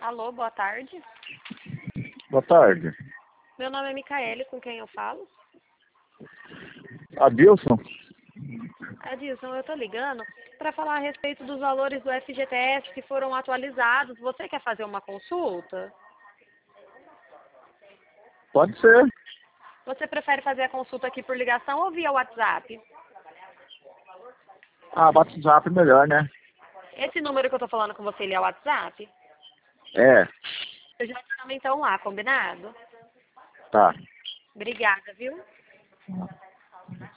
Alô, boa tarde. Boa tarde. Meu nome é Micaele, com quem eu falo? Adilson? Adilson, eu tô ligando para falar a respeito dos valores do FGTS que foram atualizados. Você quer fazer uma consulta? Pode ser. Você prefere fazer a consulta aqui por ligação ou via WhatsApp? WhatsApp melhor, né? Esse número que eu tô falando com você, ele é o WhatsApp? É, Eu já te chamo então lá, combinado? tá. Obrigada, viu?